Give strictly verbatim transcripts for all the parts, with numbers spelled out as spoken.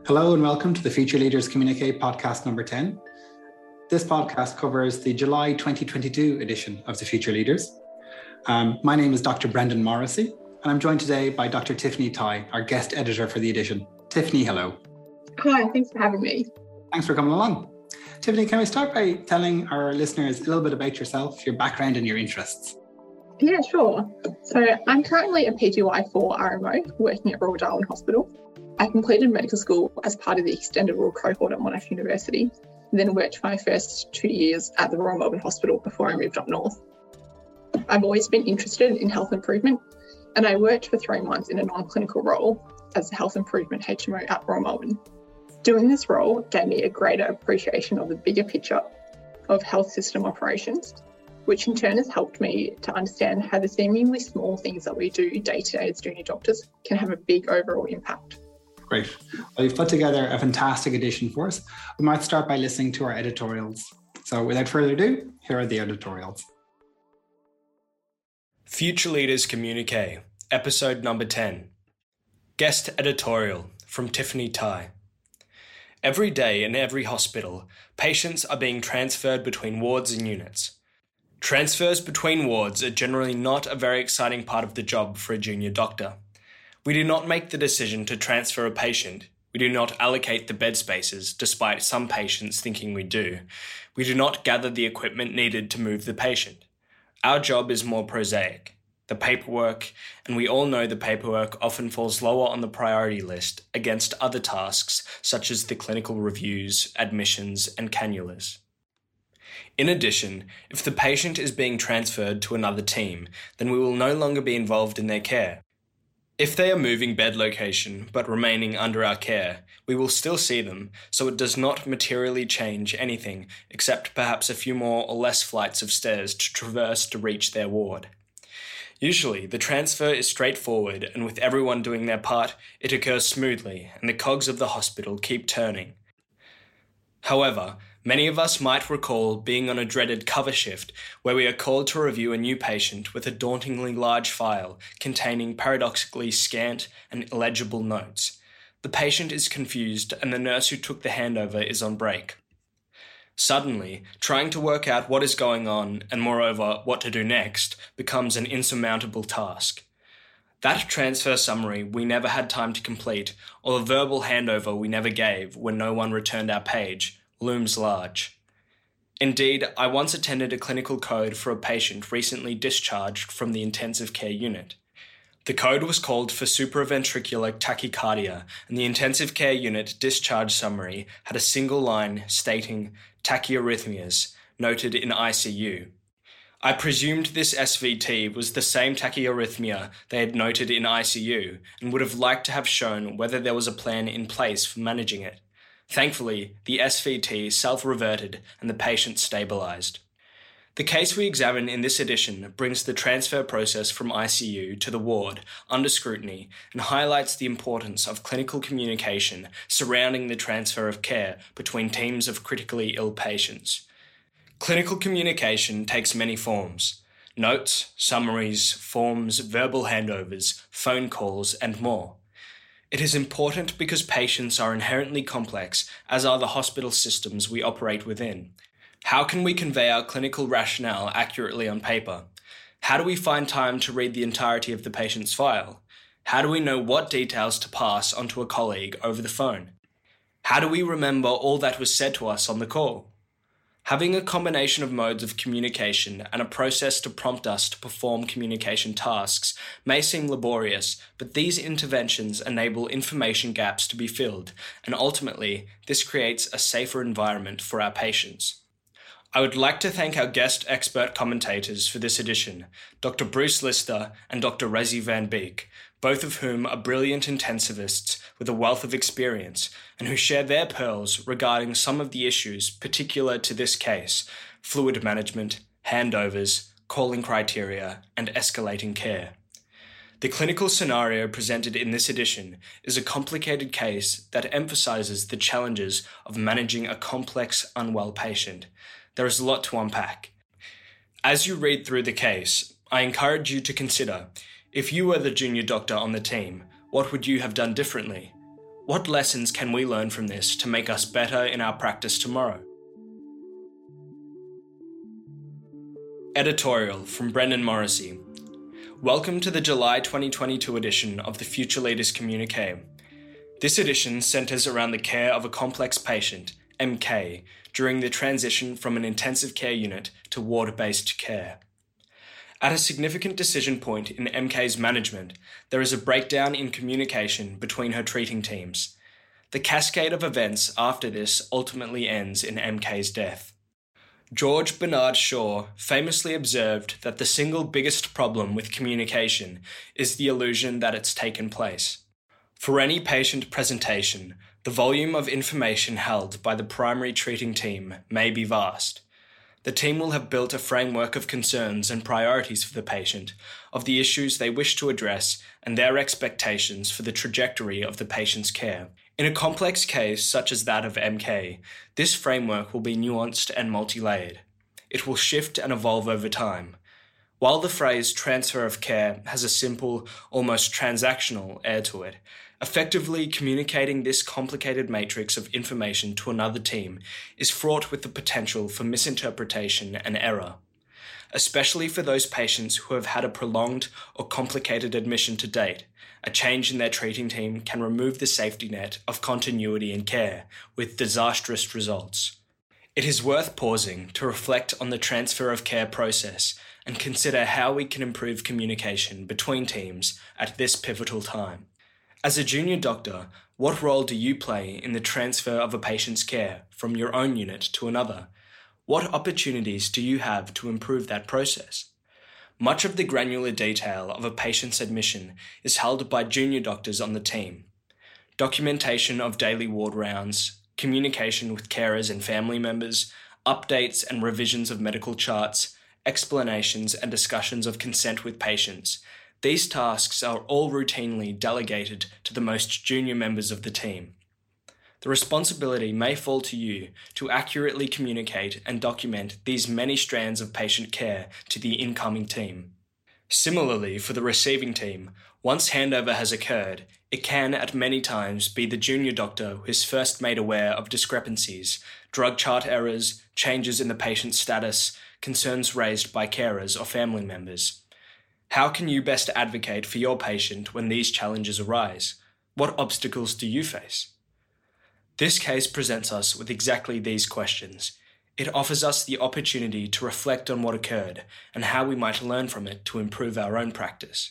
Hello and welcome to the Future Leaders Communicate podcast number ten. This podcast covers the July twenty twenty-two edition of the Future Leaders. Um, my name is Doctor Brendan Morrissey, and I'm joined today by Doctor Tiffany Tai, our guest editor for the edition. Tiffany, hello. Hi, thanks for having me. Thanks for coming along. Tiffany, can we start by telling our listeners a little bit about yourself, your background and your interests? Yeah, sure. So I'm currently a P G Y for R M O working at Royal Darwin Hospital. I completed medical school as part of the extended Royal cohort at Monash University, and then worked for my first two years at the Royal Melbourne Hospital before I moved up north. I've always been interested in health improvement, and I worked for three months in a non-clinical role as a health improvement H M O at Royal Melbourne. Doing this role gave me a greater appreciation of the bigger picture of health system operations, which in turn has helped me to understand how the seemingly small things that we do day to day as junior doctors can have a big overall impact. Great. Well, you've put together a fantastic edition for us. We might start by listening to our editorials. So without further ado, here are the editorials. Future Leaders Communique, episode number ten. Guest editorial from Tiffany Tai. Every day in every hospital, patients are being transferred between wards and units. Transfers between wards are generally not a very exciting part of the job for a junior doctor. We do not make the decision to transfer a patient. We do not allocate the bed spaces, despite some patients thinking we do. We do not gather the equipment needed to move the patient. Our job is more prosaic. The paperwork, and we all know the paperwork often falls lower on the priority list against other tasks such as the clinical reviews, admissions, and cannulas. In addition, if the patient is being transferred to another team, then we will no longer be involved in their care. If they are moving bed location but remaining under our care, we will still see them, so it does not materially change anything except perhaps a few more or less flights of stairs to traverse to reach their ward. Usually, the transfer is straightforward, and with everyone doing their part, it occurs smoothly and the cogs of the hospital keep turning. However, many of us might recall being on a dreaded cover shift where we are called to review a new patient with a dauntingly large file containing paradoxically scant and illegible notes. The patient is confused and the nurse who took the handover is on break. Suddenly, trying to work out what is going on and moreover what to do next becomes an insurmountable task. That transfer summary we never had time to complete, or the verbal handover we never gave when no one returned our page, looms large. Indeed, I once attended a clinical code for a patient recently discharged from the intensive care unit. The code was called for supraventricular tachycardia, and the intensive care unit discharge summary had a single line stating tachyarrhythmias, noted in I C U. I presumed this S V T was the same tachyarrhythmia they had noted in I C U and would have liked to have shown whether there was a plan in place for managing it. Thankfully, the S V T self-reverted and the patient stabilised. The case we examine in this edition brings the transfer process from I C U to the ward under scrutiny and highlights the importance of clinical communication surrounding the transfer of care between teams of critically ill patients. Clinical communication takes many forms: notes, summaries, forms, verbal handovers, phone calls, and more. It is important because patients are inherently complex, as are the hospital systems we operate within. How can we convey our clinical rationale accurately on paper? How do we find time to read the entirety of the patient's file? How do we know what details to pass on to a colleague over the phone? How do we remember all that was said to us on the call? Having a combination of modes of communication and a process to prompt us to perform communication tasks may seem laborious, but these interventions enable information gaps to be filled, and ultimately, this creates a safer environment for our patients. I would like to thank our guest expert commentators for this edition, Doctor Bruce Lister and Doctor Rezi Van Beek, both of whom are brilliant intensivists with a wealth of experience and who share their pearls regarding some of the issues particular to this case: fluid management, handovers, calling criteria, and escalating care. The clinical scenario presented in this edition is a complicated case that emphasises the challenges of managing a complex, unwell patient. There is a lot to unpack. As you read through the case, I encourage you to consider, if you were the junior doctor on the team, what would you have done differently? What lessons can we learn from this to make us better in our practice tomorrow? Editorial from Brendan Morrissey. Welcome to the July twenty twenty-two edition of the Future Leaders Communique. This edition centres around the care of a complex patient, M K, during the transition from an intensive care unit to ward-based care. At a significant decision point in M K's management, there is a breakdown in communication between her treating teams. The cascade of events after this ultimately ends in M K's death. George Bernard Shaw famously observed that the single biggest problem with communication is the illusion that it's taken place. For any patient presentation, the volume of information held by the primary treating team may be vast. The team will have built a framework of concerns and priorities for the patient, of the issues they wish to address, and their expectations for the trajectory of the patient's care. In a complex case such as that of M K, this framework will be nuanced and multi-layered. It will shift and evolve over time. While the phrase transfer of care has a simple, almost transactional air to it, effectively communicating this complicated matrix of information to another team is fraught with the potential for misinterpretation and error, especially for those patients who have had a prolonged or complicated admission to date. A change in their treating team can remove the safety net of continuity in care, with disastrous results. It is worth pausing to reflect on the transfer of care process and consider how we can improve communication between teams at this pivotal time. As a junior doctor, what role do you play in the transfer of a patient's care from your own unit to another? What opportunities do you have to improve that process? Much of the granular detail of a patient's admission is held by junior doctors on the team. Documentation of daily ward rounds, communication with carers and family members, updates and revisions of medical charts, explanations and discussions of consent with patients. These tasks are all routinely delegated to the most junior members of the team. The responsibility may fall to you to accurately communicate and document these many strands of patient care to the incoming team. Similarly, for the receiving team, once handover has occurred, it can at many times be the junior doctor who is first made aware of discrepancies, drug chart errors, changes in the patient's status, concerns raised by carers or family members. How can you best advocate for your patient when these challenges arise? What obstacles do you face? This case presents us with exactly these questions. It offers us the opportunity to reflect on what occurred and how we might learn from it to improve our own practice.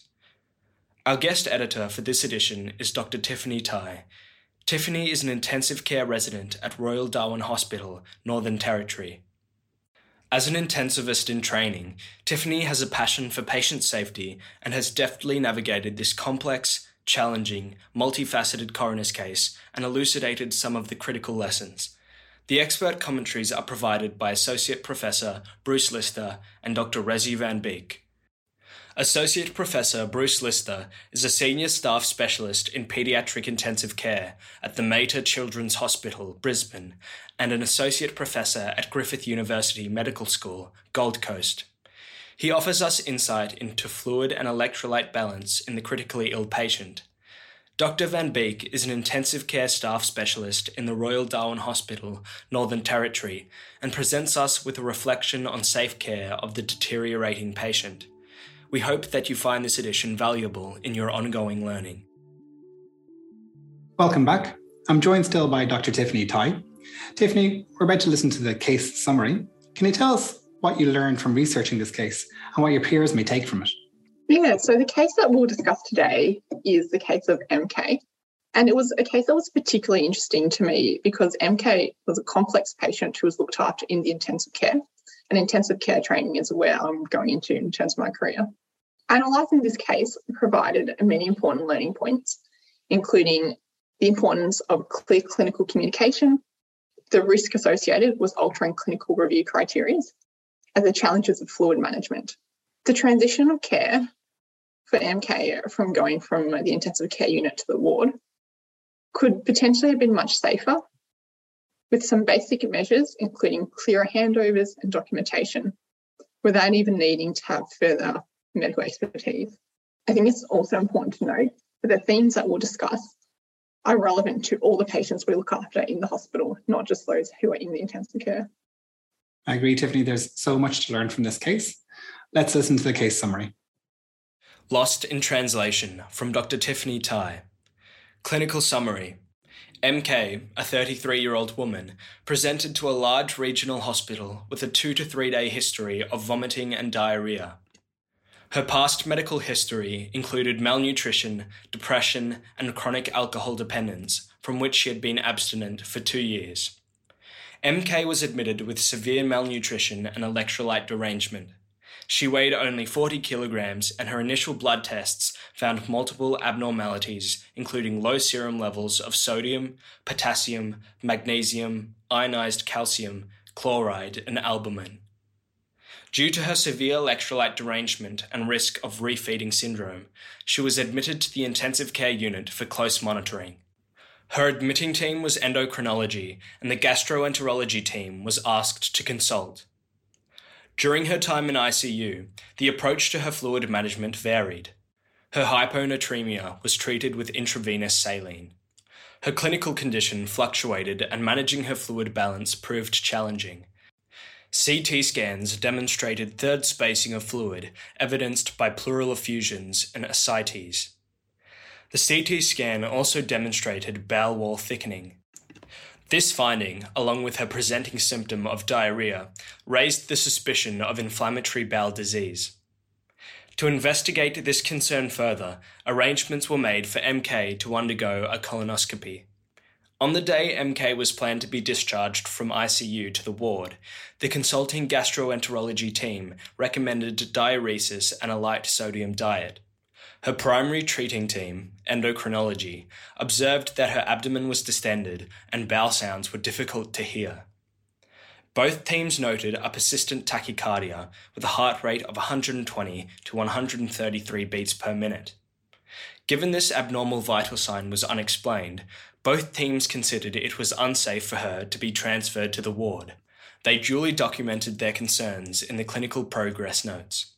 Our guest editor for this edition is Doctor Tiffany Tai. Tiffany is an intensive care resident at Royal Darwin Hospital, Northern Territory. As an intensivist in training, Tiffany has a passion for patient safety and has deftly navigated this complex, challenging, multifaceted coroner's case and elucidated some of the critical lessons. The expert commentaries are provided by Associate Professor Bruce Lister and Doctor Rezi Van Beek. Associate Professor Bruce Lister is a Senior Staff Specialist in Paediatric Intensive Care at the Mater Children's Hospital, Brisbane, and an Associate Professor at Griffith University Medical School, Gold Coast. He offers us insight into fluid and electrolyte balance in the critically ill patient. Doctor Van Beek is an intensive care staff specialist in the Royal Darwin Hospital, Northern Territory, and presents us with a reflection on safe care of the deteriorating patient. We hope that you find this edition valuable in your ongoing learning. Welcome back. I'm joined still by Doctor Tiffany Tai. Tiffany, we're about to listen to the case summary. Can you tell us what you learned from researching this case and what your peers may take from it? Yeah, so the case that we'll discuss today is the case of M K. And it was a case that was particularly interesting to me because M K was a complex patient who was looked after in the intensive care. And intensive care training is where I'm going into in terms of my career. Analysing this case provided many important learning points, including the importance of clear clinical communication, the risk associated with altering clinical review criteria, and the challenges of fluid management. The transition of care for M K from going from the intensive care unit to the ward could potentially have been much safer with some basic measures, including clearer handovers and documentation, without even needing to have further medical expertise. I think it's also important to note that the themes that we'll discuss are relevant to all the patients we look after in the hospital, not just those who are in the intensive care. I agree, Tiffany. There's so much to learn from this case. Let's listen to the case summary. Lost in translation from Doctor Tiffany Tai. Clinical summary. M K, a thirty-three-year-old woman, presented to a large regional hospital with a two to three day history of vomiting and diarrhea. Her past medical history included malnutrition, depression, and chronic alcohol dependence, from which she had been abstinent for two years. M K was admitted with severe malnutrition and electrolyte derangement. She weighed only forty kilograms, and her initial blood tests found multiple abnormalities, including low serum levels of sodium, potassium, magnesium, ionized calcium, chloride, and albumin. Due to her severe electrolyte derangement and risk of refeeding syndrome, she was admitted to the intensive care unit for close monitoring. Her admitting team was endocrinology, and the gastroenterology team was asked to consult. During her time in I C U, the approach to her fluid management varied. Her hyponatremia was treated with intravenous saline. Her clinical condition fluctuated, and managing her fluid balance proved challenging. C T scans demonstrated third spacing of fluid, evidenced by pleural effusions and ascites. The C T scan also demonstrated bowel wall thickening. This finding, along with her presenting symptom of diarrhea, raised the suspicion of inflammatory bowel disease. To investigate this concern further, arrangements were made for M K to undergo a colonoscopy. On the day M K was planned to be discharged from I C U to the ward, the consulting gastroenterology team recommended diuresis and a light sodium diet. Her primary treating team, endocrinology, observed that her abdomen was distended and bowel sounds were difficult to hear. Both teams noted a persistent tachycardia with a heart rate of one hundred twenty to one hundred thirty-three beats per minute. Given this abnormal vital sign was unexplained, both teams considered it was unsafe for her to be transferred to the ward. They duly documented their concerns in the clinical progress notes.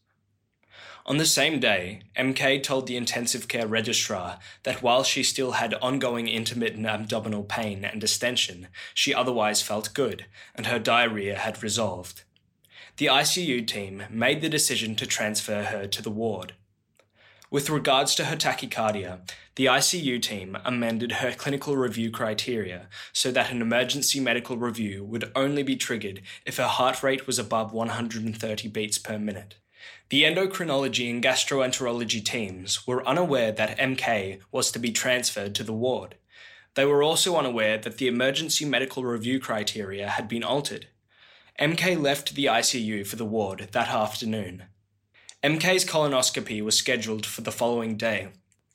On the same day, M K told the intensive care registrar that while she still had ongoing intermittent abdominal pain and distension, she otherwise felt good, and her diarrhea had resolved. The I C U team made the decision to transfer her to the ward. With regards to her tachycardia, the I C U team amended her clinical review criteria so that an emergency medical review would only be triggered if her heart rate was above one hundred thirty beats per minute. The endocrinology and gastroenterology teams were unaware that M K was to be transferred to the ward. They were also unaware that the emergency medical review criteria had been altered. M K left the I C U for the ward that afternoon. M K's colonoscopy was scheduled for the following day.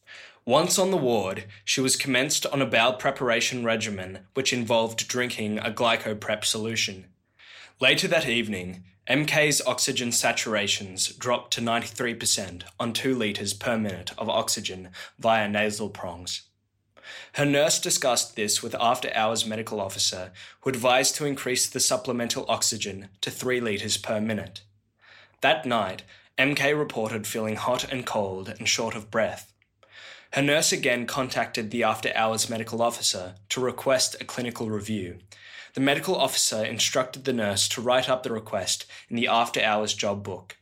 Once on the ward, she was commenced on a bowel preparation regimen which involved drinking a glycoprep solution. Later that evening, M K's oxygen saturations dropped to ninety-three percent on two litres per minute of oxygen via nasal prongs. Her nurse discussed this with after-hours medical officer, who advised to increase the supplemental oxygen to three litres per minute. That night, M K reported feeling hot and cold and short of breath. Her nurse again contacted the after-hours medical officer to request a clinical review. The medical officer instructed the nurse to write up the request in the after-hours job book.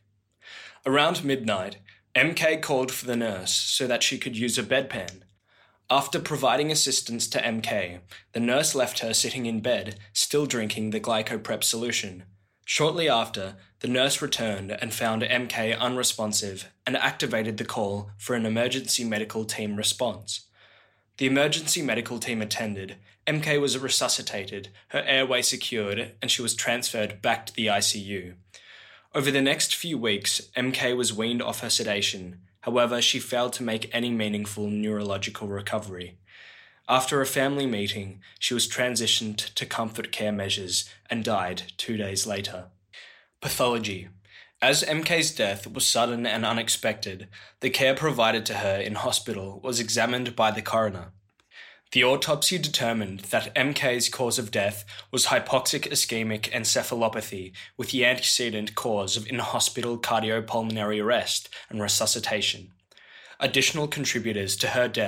Around midnight, M K called for the nurse so that she could use a bedpan. After providing assistance to M K, the nurse left her sitting in bed, still drinking the glycoprep solution. Shortly after, the nurse returned and found M K unresponsive and activated the call for an emergency medical team response. The emergency medical team attended, M K was resuscitated, her airway secured, and she was transferred back to the I C U. Over the next few weeks, M K was weaned off her sedation. However, she failed to make any meaningful neurological recovery. After a family meeting, she was transitioned to comfort care measures and died two days later. Pathology. As M K's death was sudden and unexpected, the care provided to her in hospital was examined by the coroner. The autopsy determined that M K's cause of death was hypoxic ischemic encephalopathy with the antecedent cause of in-hospital cardiopulmonary arrest and resuscitation. Additional contributors to her death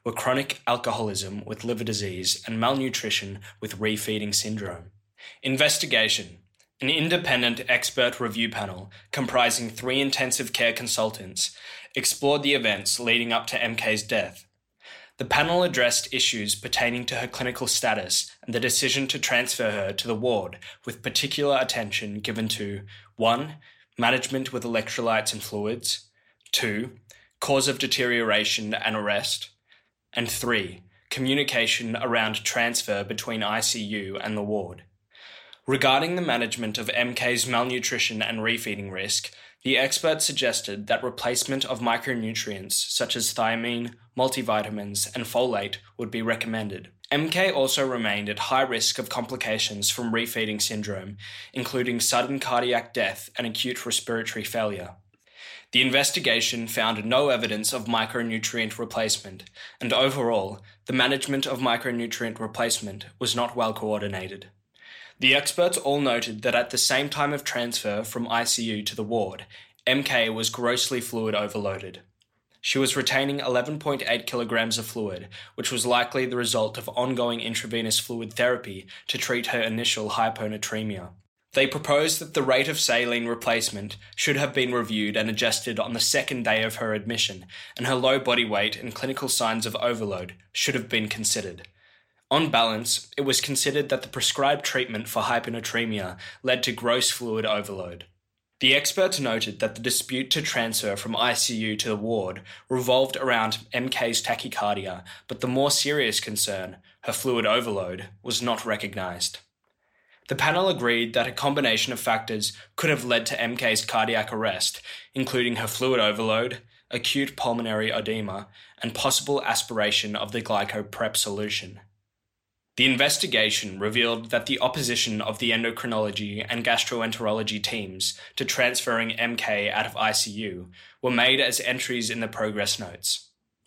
were chronic alcoholism with liver disease and malnutrition with refeeding syndrome. Investigation. An independent expert review panel comprising three intensive care consultants explored the events leading up to M K's death. The panel addressed issues pertaining to her clinical status and the decision to transfer her to the ward, with particular attention given to one. Management with electrolytes and fluids, two. Cause of deterioration and arrest, and three. Communication around transfer between I C U and the ward. Regarding the management of M K's malnutrition and refeeding risk, the expert suggested that replacement of micronutrients such as thiamine, multivitamins, and folate would be recommended. M K also remained at high risk of complications from refeeding syndrome, including sudden cardiac death and acute respiratory failure. The investigation found no evidence of micronutrient replacement, and overall, the management of micronutrient replacement was not well coordinated. The experts all noted that at the same time of transfer from I C U to the ward, M K was grossly fluid overloaded. She was retaining eleven point eight kilograms of fluid, which was likely the result of ongoing intravenous fluid therapy to treat her initial hyponatremia. They proposed that the rate of saline replacement should have been reviewed and adjusted on the second day of her admission, and her low body weight and clinical signs of overload should have been considered. On balance, it was considered that the prescribed treatment for hyponatremia led to gross fluid overload. The experts noted that the dispute to transfer from I C U to the ward revolved around M K's tachycardia, but the more serious concern, her fluid overload, was not recognised. The panel agreed that a combination of factors could have led to M K's cardiac arrest, including her fluid overload, acute pulmonary edema, and possible aspiration of the glycoprep solution. The investigation revealed that the opposition of the endocrinology and gastroenterology teams to transferring M K out of I C U were made as entries in the progress notes.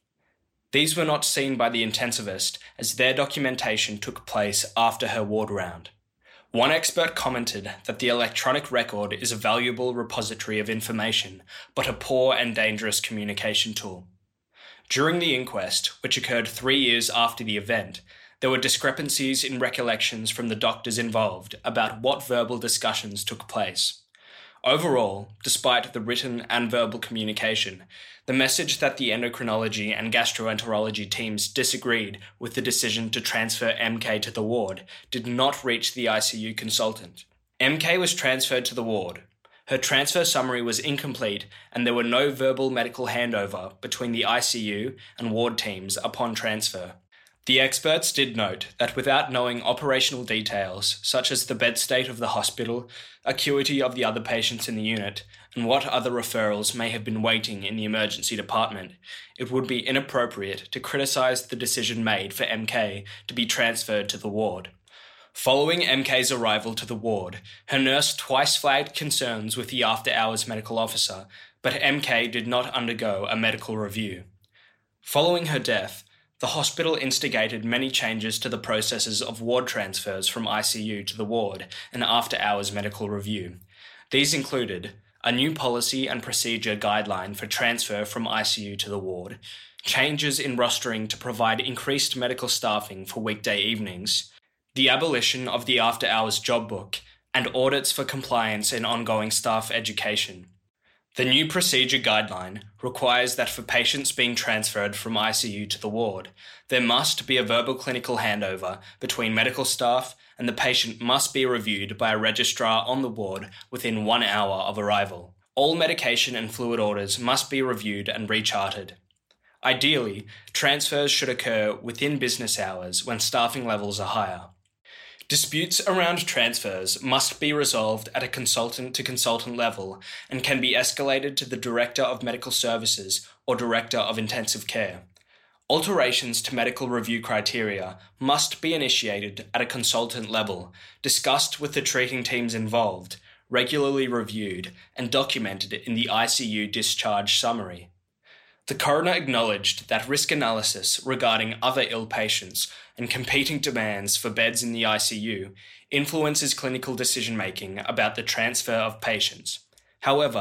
These were not seen by the intensivist, as their documentation took place after her ward round. One expert commented that the electronic record is a valuable repository of information, but a poor and dangerous communication tool. During the inquest, which occurred three years after the event, there were discrepancies in recollections from the doctors involved about what verbal discussions took place. Overall, despite the written and verbal communication, the message that the endocrinology and gastroenterology teams disagreed with the decision to transfer M K to the ward did not reach the I C U consultant. M K was transferred to the ward. Her transfer summary was incomplete, and there were no verbal medical handover between the I C U and ward teams upon transfer. The experts did note that without knowing operational details, such as the bed state of the hospital, acuity of the other patients in the unit, and what other referrals may have been waiting in the emergency department, it would be inappropriate to criticise the decision made for M K to be transferred to the ward. Following M K's arrival to the ward, her nurse twice flagged concerns with the after-hours medical officer, but M K did not undergo a medical review. Following her death, the hospital instigated many changes to the processes of ward transfers from I C U to the ward and after-hours medical review. These included a new policy and procedure guideline for transfer from I C U to the ward, changes in rostering to provide increased medical staffing for weekday evenings, the abolition of the after-hours job book, and audits for compliance and ongoing staff education. The new procedure guideline requires that for patients being transferred from I C U to the ward, there must be a verbal clinical handover between medical staff, and the patient must be reviewed by a registrar on the ward within one hour of arrival. All medication and fluid orders must be reviewed and recharted. Ideally, transfers should occur within business hours when staffing levels are higher. Disputes around transfers must be resolved at a consultant-to-consultant level and can be escalated to the Director of Medical Services or Director of Intensive Care. Alterations to medical review criteria must be initiated at a consultant level, discussed with the treating teams involved, regularly reviewed, and documented in the I C U discharge summary. The coroner acknowledged that risk analysis regarding other ill patients and competing demands for beds in the I C U influences clinical decision-making about the transfer of patients. However,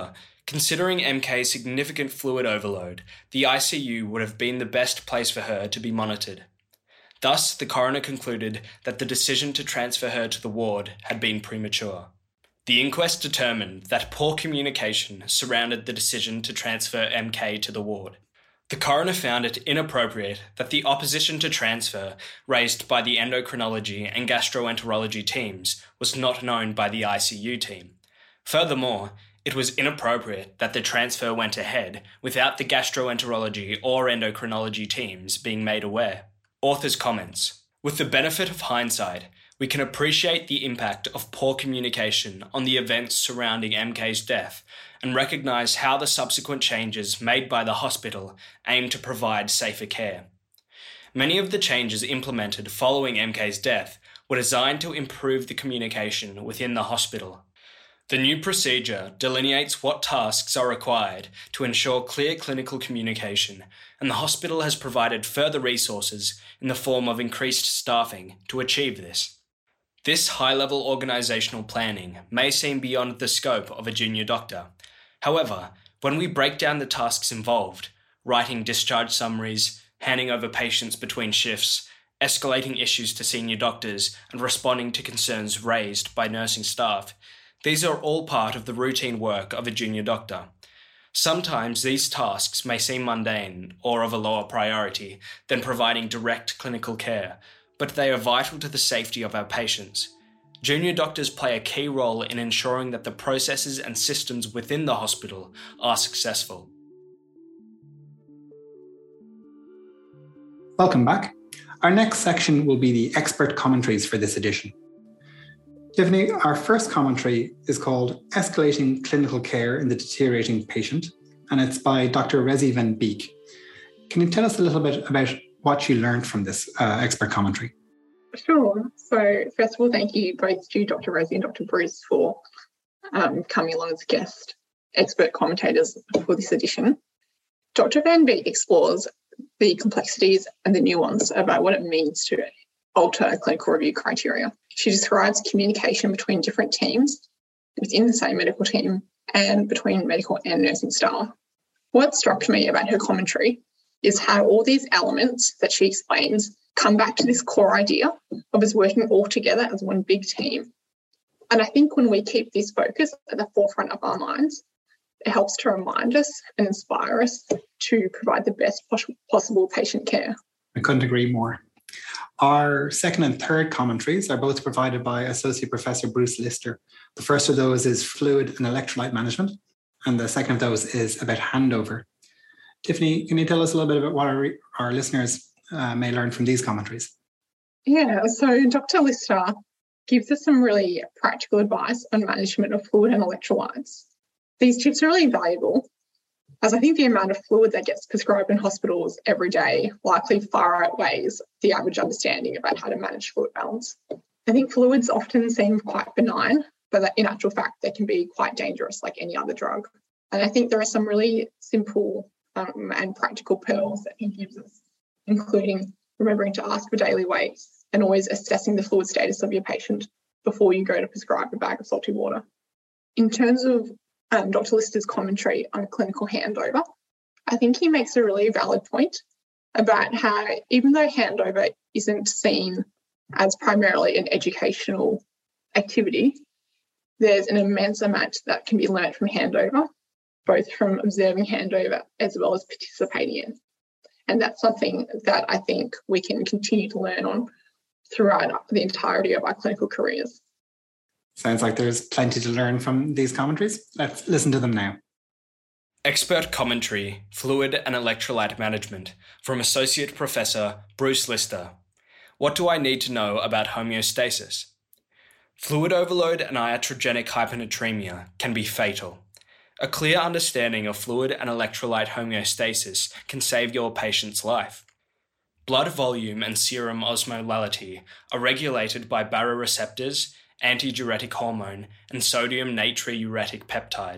Considering M K's significant fluid overload, the I C U would have been the best place for her to be monitored. Thus, the coroner concluded that the decision to transfer her to the ward had been premature. The inquest determined that poor communication surrounded the decision to transfer M K to the ward. The coroner found it inappropriate that the opposition to transfer raised by the endocrinology and gastroenterology teams was not known by the I C U team. Furthermore, it was inappropriate that the transfer went ahead without the gastroenterology or endocrinology teams being made aware. Author's comments. With the benefit of hindsight, we can appreciate the impact of poor communication on the events surrounding M K's death and recognise how the subsequent changes made by the hospital aim to provide safer care. Many of the changes implemented following M K's death were designed to improve the communication within the hospital. The new procedure delineates what tasks are required to ensure clear clinical communication, and the hospital has provided further resources in the form of increased staffing to achieve this. This high-level organisational planning may seem beyond the scope of a junior doctor. However, when we break down the tasks involved, writing discharge summaries, handing over patients between shifts, escalating issues to senior doctors, and responding to concerns raised by nursing staff, these are all part of the routine work of a junior doctor. Sometimes these tasks may seem mundane or of a lower priority than providing direct clinical care, but they are vital to the safety of our patients. Junior doctors play a key role in ensuring that the processes and systems within the hospital are successful. Welcome back. Our next section will be the expert commentaries for this edition. Tiffany, our first commentary is called Escalating Clinical Care in the Deteriorating Patient, and it's by Doctor Rezi van Beek. Can you tell us a little bit about what you learned from this uh, expert commentary? Sure. So first of all, thank you both to Doctor Rezi and Doctor Bruce for um, coming along as guest expert commentators for this edition. Doctor Van Beek explores the complexities and the nuance about what it means to alter clinical review criteria. She describes communication between different teams within the same medical team and between medical and nursing staff. What struck me about her commentary is how all these elements that she explains come back to this core idea of us working all together as one big team. And I think when we keep this focus at the forefront of our minds, it helps to remind us and inspire us to provide the best pos- possible patient care. I couldn't agree more. Our second and third commentaries are both provided by Associate Professor Bruce Lister. The first of those is Fluid and Electrolyte Management, and the second of those is about handover. Tiffany, can you tell us a little bit about what our, our listeners uh, may learn from these commentaries? Yeah, so Doctor Lister gives us some really practical advice on management of fluid and electrolytes. These tips are really valuable, as I think the amount of fluid that gets prescribed in hospitals every day likely far outweighs the average understanding about how to manage fluid balance. I think fluids often seem quite benign, but in actual fact, they can be quite dangerous like any other drug. And I think there are some really simple um, and practical pearls that he gives us, including remembering to ask for daily weights and always assessing the fluid status of your patient before you go to prescribe a bag of salty water. In terms of Um, Doctor Lister's commentary on clinical handover, I think he makes a really valid point about how even though handover isn't seen as primarily an educational activity, there's an immense amount that can be learnt from handover, both from observing handover as well as participating in. And that's something that I think we can continue to learn on throughout the entirety of our clinical careers. Sounds like there's plenty to learn from these commentaries. Let's listen to them now. Expert commentary, Fluid and Electrolyte Management, from Associate Professor Bruce Lister. What do I need to know about homeostasis? Fluid overload and iatrogenic hyponatremia can be fatal. A clear understanding of fluid and electrolyte homeostasis can save your patient's life. Blood volume and serum osmolality are regulated by baroreceptors, antidiuretic hormone, and sodium natriuretic peptide.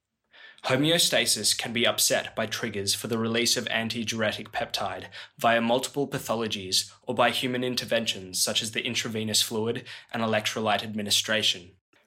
Homeostasis can be upset by triggers for the release of antidiuretic peptide via multiple pathologies or by human interventions such as the intravenous fluid and electrolyte administration.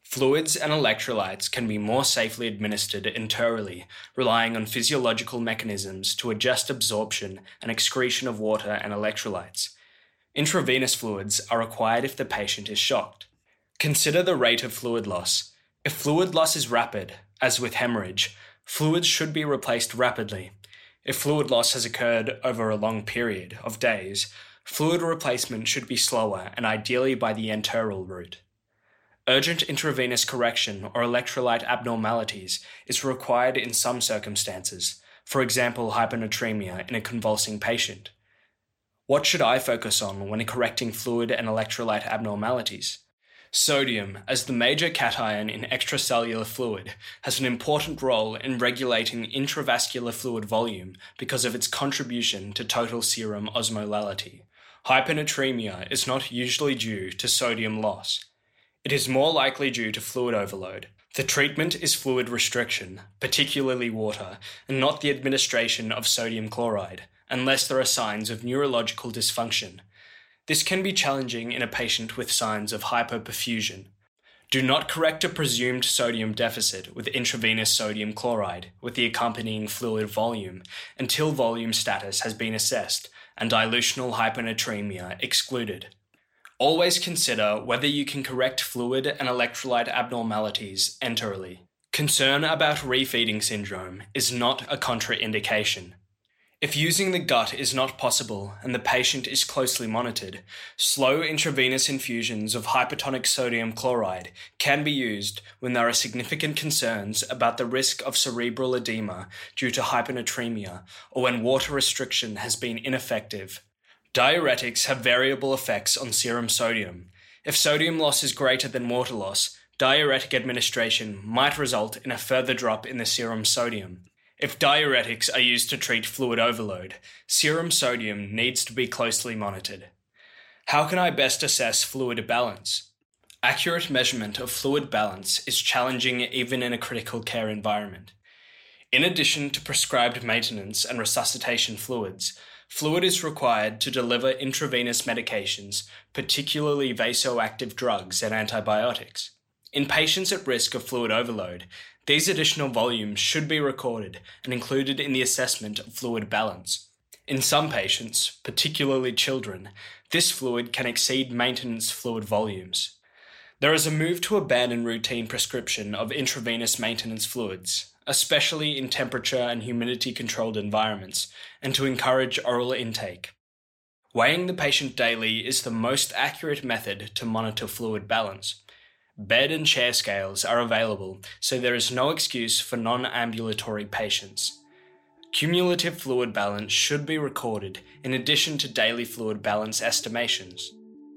Fluids and electrolytes can be more safely administered enterally, relying on physiological mechanisms to adjust absorption and excretion of water and electrolytes. Intravenous fluids are required if the patient is shocked. Consider the rate of fluid loss. If fluid loss is rapid, as with hemorrhage, fluids should be replaced rapidly. If fluid loss has occurred over a long period of days, fluid replacement should be slower and ideally by the enteral route. Urgent intravenous correction or electrolyte abnormalities is required in some circumstances, for example hyponatremia in a convulsing patient. What should I focus on when correcting fluid and electrolyte abnormalities? Sodium, as the major cation in extracellular fluid, has an important role in regulating intravascular fluid volume because of its contribution to total serum osmolality. Hyponatremia is not usually due to sodium loss. It is more likely due to fluid overload. The treatment is fluid restriction, particularly water, and not the administration of sodium chloride, unless there are signs of neurological dysfunction. This can be challenging in a patient with signs of hypoperfusion. Do not correct a presumed sodium deficit with intravenous sodium chloride with the accompanying fluid volume until volume status has been assessed and dilutional hyponatremia excluded. Always consider whether you can correct fluid and electrolyte abnormalities enterally. Concern about refeeding syndrome is not a contraindication. If using the gut is not possible and the patient is closely monitored, slow intravenous infusions of hypertonic sodium chloride can be used when there are significant concerns about the risk of cerebral edema due to hyponatremia or when water restriction has been ineffective. Diuretics have variable effects on serum sodium. If sodium loss is greater than water loss, diuretic administration might result in a further drop in the serum sodium. If diuretics are used to treat fluid overload, serum sodium needs to be closely monitored. How can I best assess fluid balance? Accurate measurement of fluid balance is challenging even in a critical care environment. In addition to prescribed maintenance and resuscitation fluids, fluid is required to deliver intravenous medications, particularly vasoactive drugs and antibiotics. In patients at risk of fluid overload, these additional volumes should be recorded and included in the assessment of fluid balance. In some patients, particularly children, this fluid can exceed maintenance fluid volumes. There is a move to abandon routine prescription of intravenous maintenance fluids, especially in temperature and humidity-controlled environments, and to encourage oral intake. Weighing the patient daily is the most accurate method to monitor fluid balance. Bed and chair scales are available, so there is no excuse for non-ambulatory patients. Cumulative fluid balance should be recorded in addition to daily fluid balance estimations.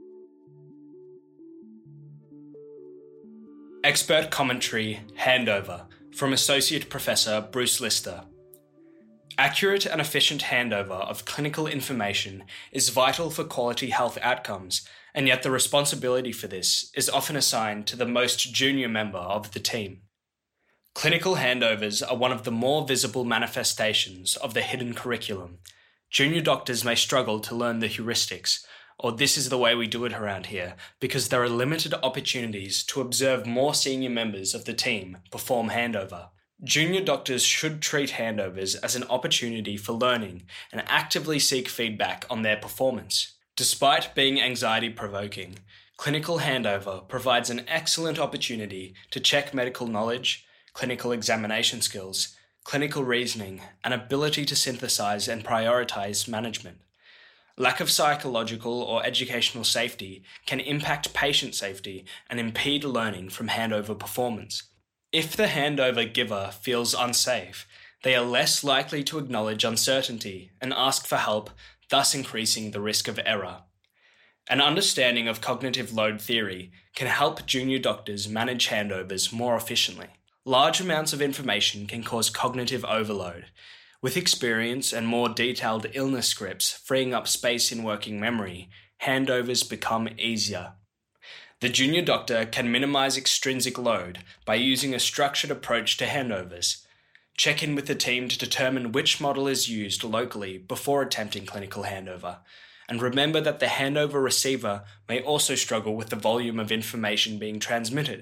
Expert commentary handover from Associate Professor Bruce Lister. Accurate and efficient handover of clinical information is vital for quality health outcomes, and yet the responsibility for this is often assigned to the most junior member of the team. Clinical handovers are one of the more visible manifestations of the hidden curriculum. Junior doctors may struggle to learn the heuristics, or this is the way we do it around here, because there are limited opportunities to observe more senior members of the team perform handover. Junior doctors should treat handovers as an opportunity for learning and actively seek feedback on their performance. Despite being anxiety-provoking, clinical handover provides an excellent opportunity to check medical knowledge, clinical examination skills, clinical reasoning, and ability to synthesize and prioritize management. Lack of psychological or educational safety can impact patient safety and impede learning from handover performance. If the handover giver feels unsafe, they are less likely to acknowledge uncertainty and ask for help, thus increasing the risk of error. An understanding of cognitive load theory can help junior doctors manage handovers more efficiently. Large amounts of information can cause cognitive overload. With experience and more detailed illness scripts freeing up space in working memory, handovers become easier. The junior doctor can minimize extrinsic load by using a structured approach to handovers. Check in with the team to determine which model is used locally before attempting clinical handover. And remember that the handover receiver may also struggle with the volume of information being transmitted.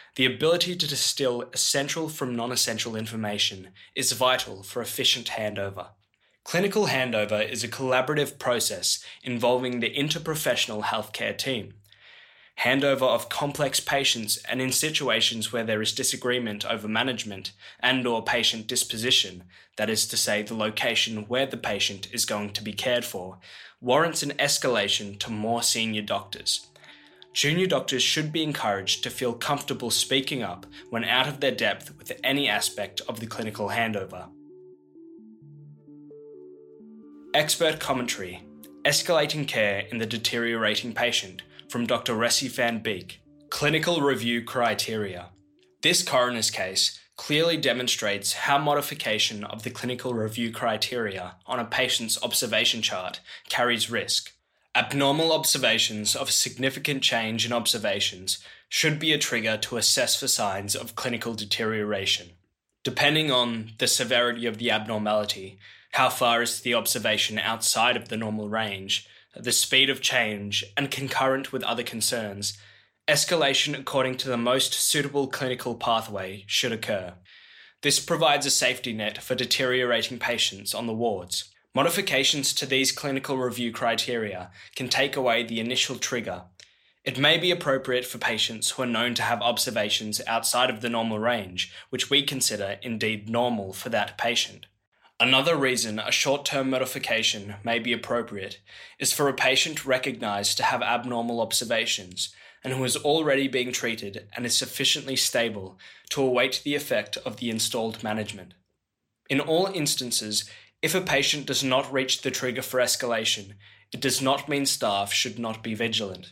The ability to distill essential from non-essential information is vital for efficient handover. Clinical handover is a collaborative process involving the interprofessional healthcare team. Handover of complex patients and in situations where there is disagreement over management and or patient disposition, that is to say the location where the patient is going to be cared for, warrants an escalation to more senior doctors. Junior doctors should be encouraged to feel comfortable speaking up when out of their depth with any aspect of the clinical handover. Expert commentary, escalating care in the deteriorating patient, from Doctor Ressie van Beek. Clinical review criteria. This coroner's case clearly demonstrates how modification of the clinical review criteria on a patient's observation chart carries risk. Abnormal observations of significant change in observations should be a trigger to assess for signs of clinical deterioration. Depending on the severity of the abnormality, how far is the observation outside of the normal range, the speed of change, and concurrent with other concerns, escalation according to the most suitable clinical pathway should occur. This provides a safety net for deteriorating patients on the wards. Modifications to these clinical review criteria can take away the initial trigger. It may be appropriate for patients who are known to have observations outside of the normal range, which we consider indeed normal for that patient. Another reason a short-term modification may be appropriate is for a patient recognised to have abnormal observations and who is already being treated and is sufficiently stable to await the effect of the installed management. In all instances, if a patient does not reach the trigger for escalation, it does not mean staff should not be vigilant.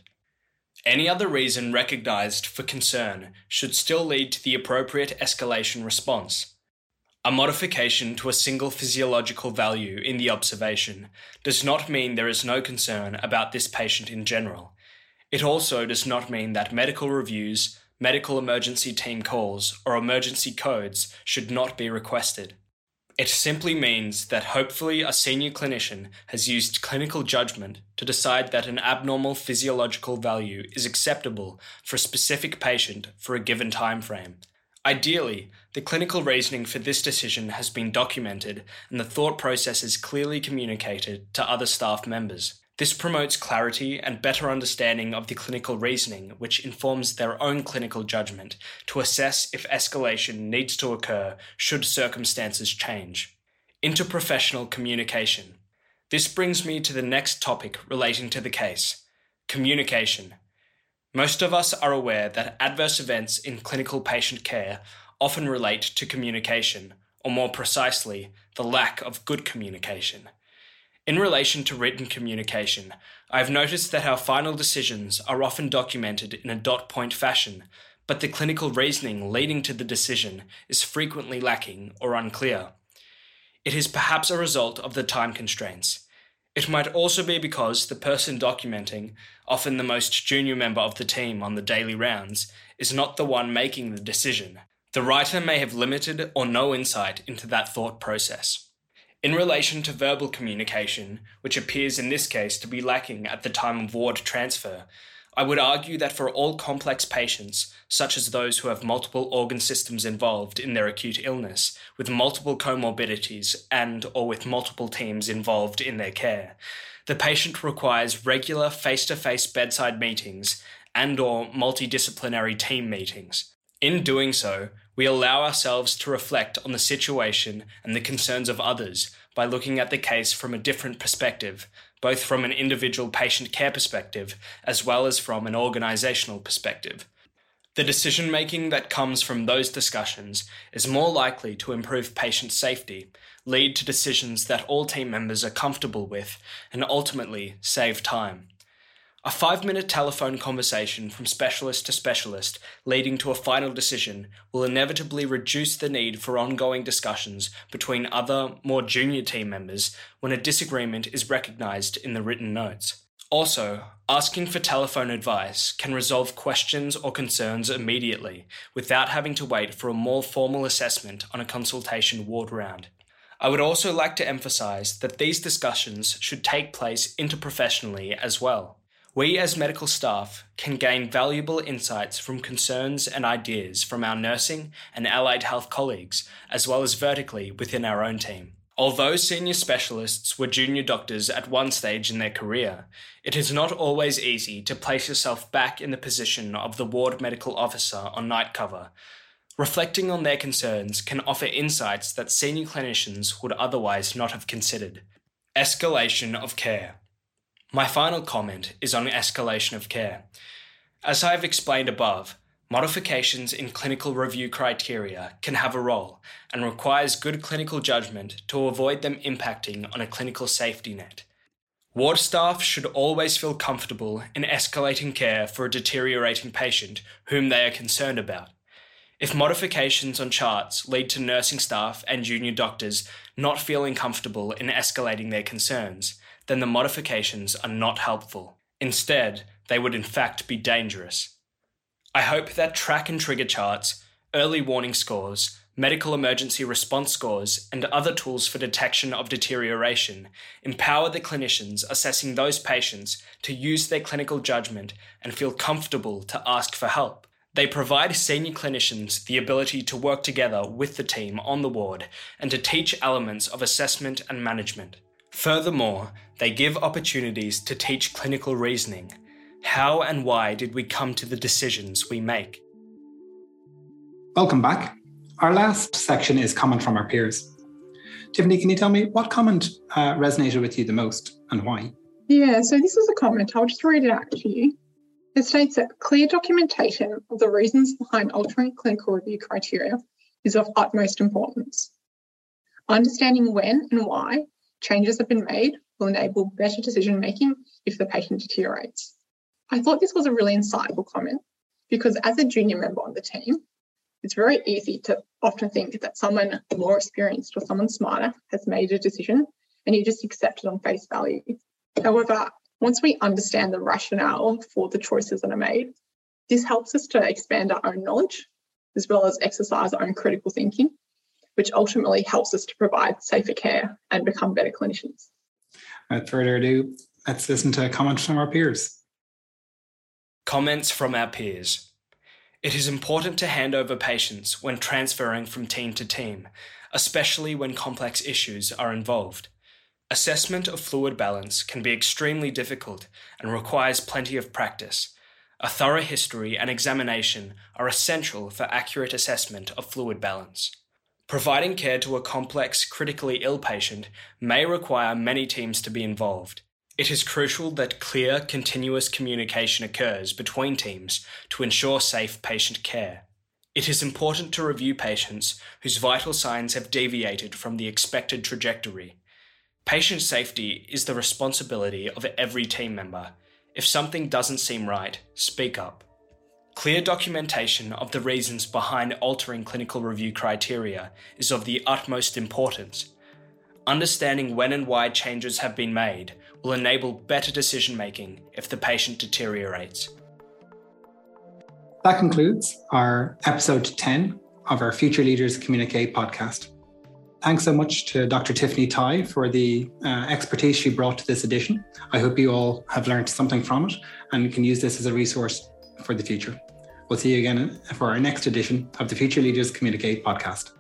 Any other reason recognised for concern should still lead to the appropriate escalation response. A modification to a single physiological value in the observation does not mean there is no concern about this patient in general. It also does not mean that medical reviews, medical emergency team calls, or emergency codes should not be requested. It simply means that hopefully a senior clinician has used clinical judgment to decide that an abnormal physiological value is acceptable for a specific patient for a given time frame. Ideally, the clinical reasoning for this decision has been documented and the thought process is clearly communicated to other staff members. This promotes clarity and better understanding of the clinical reasoning, which informs their own clinical judgment to assess if escalation needs to occur should circumstances change. Interprofessional communication. This brings me to the next topic relating to the case: communication. Most of us are aware that adverse events in clinical patient care often relate to communication, or more precisely, the lack of good communication. In relation to written communication, I have noticed that our final decisions are often documented in a dot-point fashion, but the clinical reasoning leading to the decision is frequently lacking or unclear. It is perhaps a result of the time constraints. It might also be because the person documenting, often the most junior member of the team on the daily rounds, is not the one making the decision. The writer may have limited or no insight into that thought process. In relation to verbal communication, which appears in this case to be lacking at the time of ward transfer, I would argue that for all complex patients, such as those who have multiple organ systems involved in their acute illness, with multiple comorbidities and or with multiple teams involved in their care, the patient requires regular face-to-face bedside meetings and or multidisciplinary team meetings. In doing so, we allow ourselves to reflect on the situation and the concerns of others by looking at the case from a different perspective, both from an individual patient care perspective as well as from an organisational perspective. The decision-making that comes from those discussions is more likely to improve patient safety, lead to decisions that all team members are comfortable with, and ultimately save time. A five-minute telephone conversation from specialist to specialist leading to a final decision will inevitably reduce the need for ongoing discussions between other, more junior team members when a disagreement is recognised in the written notes. Also, asking for telephone advice can resolve questions or concerns immediately without having to wait for a more formal assessment on a consultation ward round. I would also like to emphasise that these discussions should take place interprofessionally as well. We as medical staff can gain valuable insights from concerns and ideas from our nursing and allied health colleagues, as well as vertically within our own team. Although senior specialists were junior doctors at one stage in their career, it is not always easy to place yourself back in the position of the ward medical officer on night cover. Reflecting on their concerns can offer insights that senior clinicians would otherwise not have considered. Escalation of care. My final comment is on escalation of care. As I have explained above, modifications in clinical review criteria can have a role and requires good clinical judgment to avoid them impacting on a clinical safety net. Ward staff should always feel comfortable in escalating care for a deteriorating patient whom they are concerned about. If modifications on charts lead to nursing staff and junior doctors not feeling comfortable in escalating their concerns, then the modifications are not helpful. Instead, they would in fact be dangerous. I hope that track and trigger charts, early warning scores, medical emergency response scores, and other tools for detection of deterioration empower the clinicians assessing those patients to use their clinical judgment and feel comfortable to ask for help. They provide senior clinicians the ability to work together with the team on the ward and to teach elements of assessment and management. Furthermore, they give opportunities to teach clinical reasoning. How and why did we come to the decisions we make? Welcome back. Our last section is comment from our peers. Tiffany, can you tell me what comment uh, resonated with you the most and why? Yeah, so this is a comment. I'll just read it out to you. It states that clear documentation of the reasons behind altering clinical review criteria is of utmost importance. Understanding when and why changes have been made will enable better decision-making if the patient deteriorates. I thought this was a really insightful comment because as a junior member on the team, it's very easy to often think that someone more experienced or someone smarter has made a decision and you just accept it on face value. However, once we understand the rationale for the choices that are made, this helps us to expand our own knowledge as well as exercise our own critical thinking, which ultimately helps us to provide safer care and become better clinicians. Without further ado, let's listen to comments from our peers. Comments from our peers. It is important to hand over patients when transferring from team to team, especially when complex issues are involved. Assessment of fluid balance can be extremely difficult and requires plenty of practice. A thorough history and examination are essential for accurate assessment of fluid balance. Providing care to a complex, critically ill patient may require many teams to be involved. It is crucial that clear, continuous communication occurs between teams to ensure safe patient care. It is important to review patients whose vital signs have deviated from the expected trajectory. Patient safety is the responsibility of every team member. If something doesn't seem right, speak up. Clear documentation of the reasons behind altering clinical review criteria is of the utmost importance. Understanding when and why changes have been made will enable better decision-making if the patient deteriorates. That concludes our episode ten of our Future Leaders Communicate podcast. Thanks so much to Doctor Tiffany Tighe for the uh, expertise she brought to this edition. I hope you all have learned something from it and can use this as a resource for the future. We'll see you again for our next edition of the Future Leaders Communicate podcast.